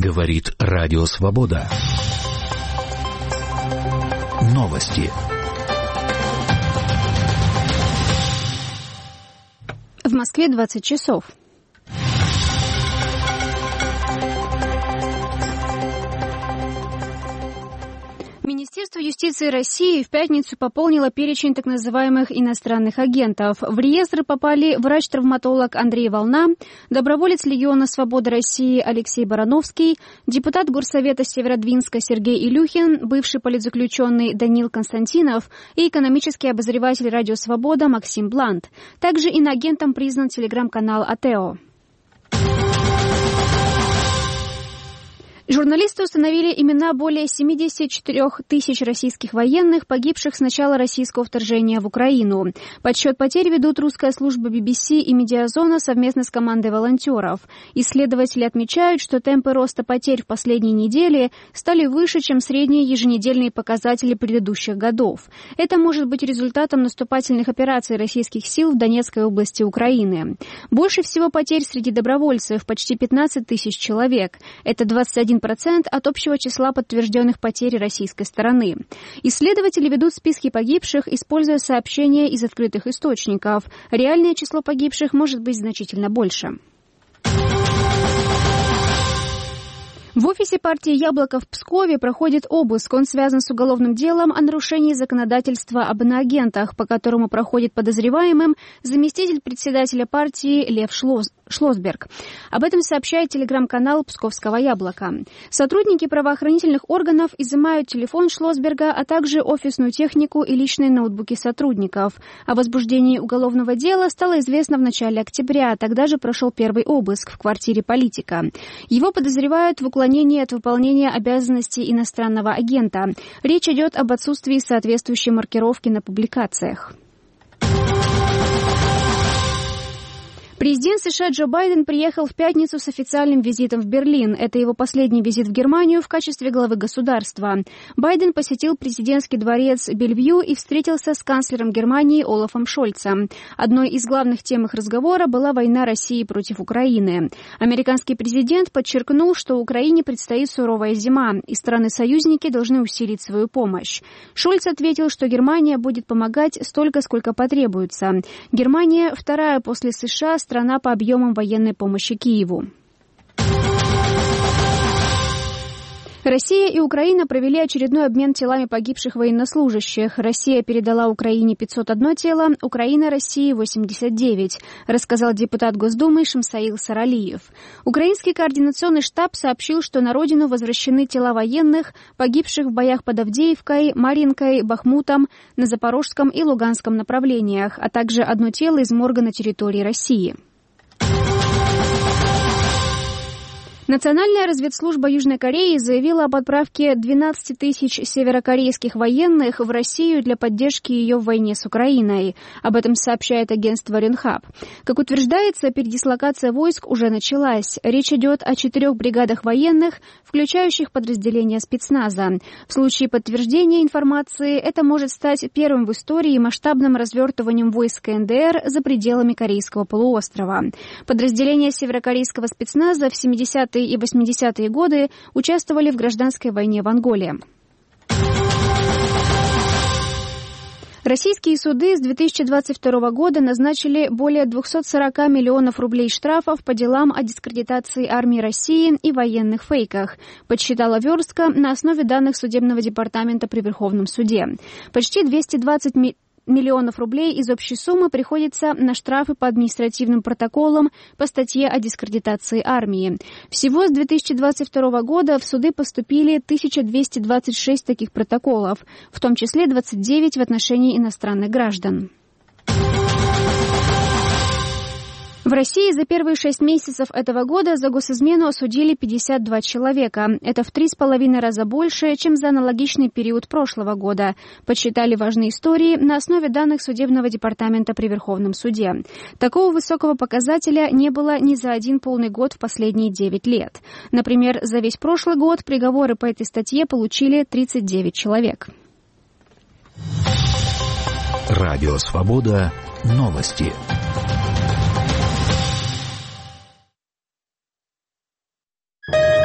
Говорит Радио Свобода. Новости. В Москве 20 часов. Министерство юстиции России в пятницу пополнило перечень так называемых иностранных агентов. В реестры попали врач-травматолог Андрей Волна, доброволец Легиона Свободы России Алексей Барановский, депутат Горсовета Северодвинска Сергей Илюхин, бывший политзаключенный Даниил Константинов и экономический обозреватель Радио Свобода Максим Блант. Также иноагентом признан телеграм-канал АТЭО. Журналисты установили имена более 74 тысяч российских военных, погибших с начала российского вторжения в Украину. Подсчет потерь ведут русская служба BBC и Медиазона совместно с командой волонтеров. Исследователи отмечают, что темпы роста потерь в последние недели стали выше, чем средние еженедельные показатели предыдущих годов. Это может быть результатом наступательных операций российских сил в Донецкой области Украины. Больше всего потерь среди добровольцев – почти 15 тысяч человек. Это 21% от общего числа подтвержденных потерь российской стороны. Исследователи ведут списки погибших, используя сообщения из открытых источников. Реальное число погибших может быть значительно больше. В офисе партии «Яблоко» в Пскове проходит обыск. Он связан с уголовным делом о нарушении законодательства об иноагентах, по которому проходит подозреваемым заместитель председателя партии Лев Шлосберг. Об этом сообщает телеграм-канал Псковского «Яблока». Сотрудники правоохранительных органов изымают телефон Шлосберга, а также офисную технику и личные ноутбуки сотрудников. О возбуждении уголовного дела стало известно в начале октября. Тогда же прошел первый обыск в квартире политика. Его подозревают в уклонении от выполнения обязанностей иностранного агента. Речь идет об отсутствии соответствующей маркировки на публикациях. Президент США Джо Байден приехал в пятницу с официальным визитом в Берлин. Это его последний визит в Германию в качестве главы государства. Байден посетил президентский дворец Бельвью и встретился с канцлером Германии Олафом Шольцем. Одной из главных тем их разговора была война России против Украины. Американский президент подчеркнул, что Украине предстоит суровая зима, и страны-союзники должны усилить свою помощь. Шольц ответил, что Германия будет помогать столько, сколько потребуется. Германия – вторая после США страна по объемам военной помощи Киеву. Россия и Украина провели очередной обмен телами погибших военнослужащих. Россия передала Украине 501 тело, Украина России 89, рассказал депутат Госдумы Шамсаил Саралиев. Украинский координационный штаб сообщил, что на родину возвращены тела военных, погибших в боях под Авдеевкой, Марьинкой, Бахмутом, на Запорожском и Луганском направлениях, а также одно тело из морга на территории России. Национальная разведслужба Южной Кореи заявила об отправке 12 тысяч северокорейских военных в Россию для поддержки ее в войне с Украиной. Об этом сообщает агентство Ренхап. Как утверждается, передислокация войск уже началась. Речь идет о 4 бригадах военных, включающих подразделения спецназа. В случае подтверждения информации это может стать первым в истории масштабным развертыванием войск КНДР за пределами Корейского полуострова. Подразделения северокорейского спецназа в 70-е и 80-е годы участвовали в гражданской войне в Анголе. Российские суды с 2022 года назначили более 240 миллионов рублей штрафов по делам о дискредитации армии России и военных фейках, подсчитала Верстка на основе данных Судебного департамента при Верховном суде. Почти 220 миллионов рублей из общей суммы приходится на штрафы по административным протоколам по статье о дискредитации армии. Всего с 2022 года в суды поступили 1226 таких протоколов, в том числе 29 в отношении иностранных граждан. В России за первые 6 месяцев этого года за госизмену осудили 52 человека. Это в 3,5 раза больше, чем за аналогичный период прошлого года, подсчитали важные истории на основе данных Судебного департамента при Верховном суде. Такого высокого показателя не было ни за один полный год в последние 9 лет. Например, за весь прошлый год приговоры по этой статье получили 39 человек. Радио Свобода. Новости.